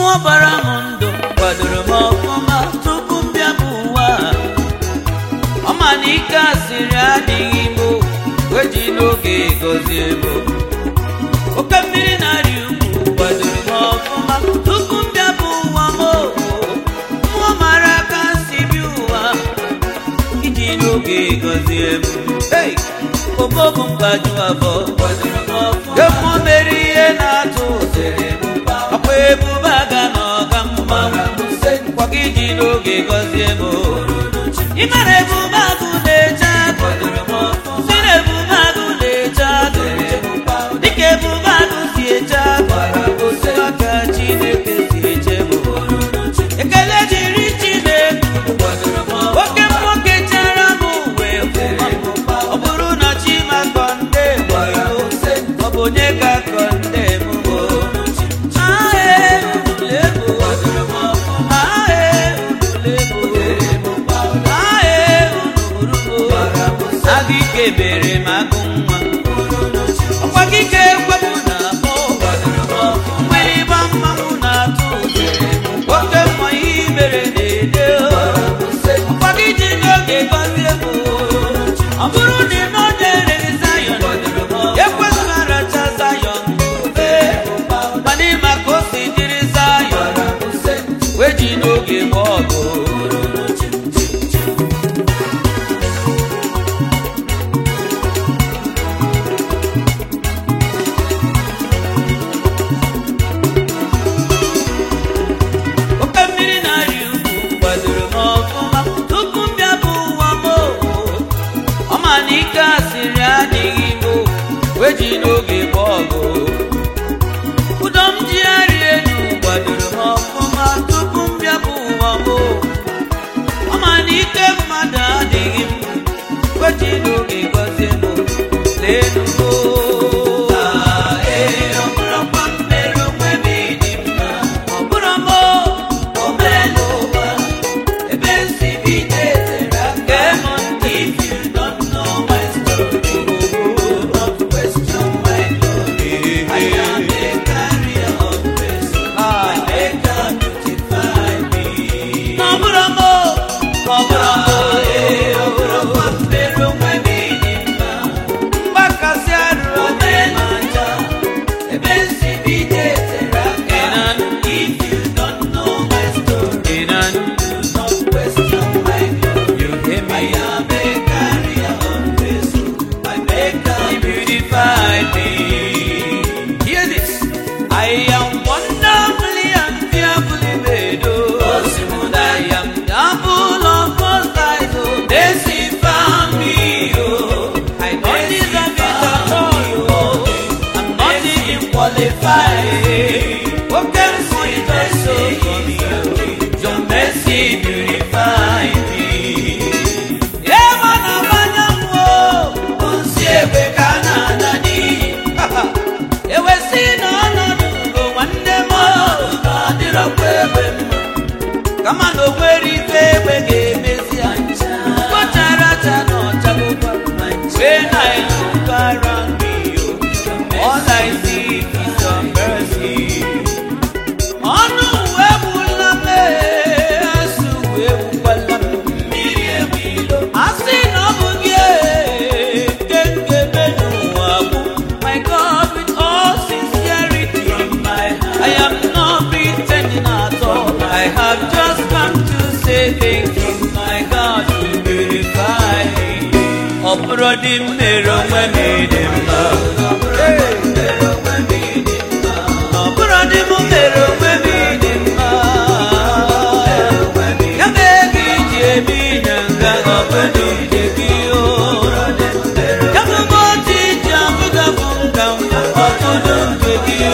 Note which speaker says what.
Speaker 1: mmụọ bara m ndụ kwadoro m ọfụma tupu m bịa bụ ụwa. Ọ ma na ike asịrị adịghị m, weji n'oge gọzie m. Oke mmiri na-arị ugwu kwadoro m ọfụma tupu m bịa bụ ụwa m. Mmụọ mara aka si bịa ụwa iji n'oge gọzie m. Obobo mgbaju afọ kwadoro m ọfụma. Mmụọ mere ihe na-atụ ụzere m, ọkwa ebube aga na ọga mma kwa gị ji n'oge gọzie m. Ị mara ebube agụ na-eche agụ, si na ebube agụ na-eche agụ, dịka ebube agụ si eche agụ, aka Chineke si eche m. Ekele jiri Chineke, oke nwoke chere m wee fụma m. Ọ bụrụ na Chima kọnde m, ọ bụ onye ka kọnde m. Ebere m agụ nwa ọkwa gị ka ekwepụ na akpọ nwere ịgba mmanwụ na-atụ oke mma ihe mere na-ede ọkwa gị ji n'oge gọzie m. Ọ bụrụ na ị nọ na-erere Zayọn ekwesịrị aracha Zayọn mana ịma ka o si dịrị Zayọn wee ji n'oge gba ọgụ. Ike asịrị adịghị m, weji n'oge gba ọgụ. Ụdọ m ji arị elu gbadoro m ọfụma tupu m bịa bụ ụwa m. Ọ ma na ike mmadụ adịghị m, weji n'oge gọzie m. Leenụ m ọ bụrụkwa m mere onwe m ịdị mma, ọ bụrụ m o mere n'ụwa ebe nsi bido etere aka m ntị. Your mercy purify me. Yeah, man, I'm Come on, no worry, baby, Missy. What I when I look around me, all I see is your mercy. Oh no, where will I be? I see no my God, with all sincerity, I am not pretending at all. I have just come to say thank you, my God, to beautify me. Brody mero me demba, brody mero me demba. Yabegi jebi nanga abadi jebio. Yaboti jamuga funga, otudum jebio.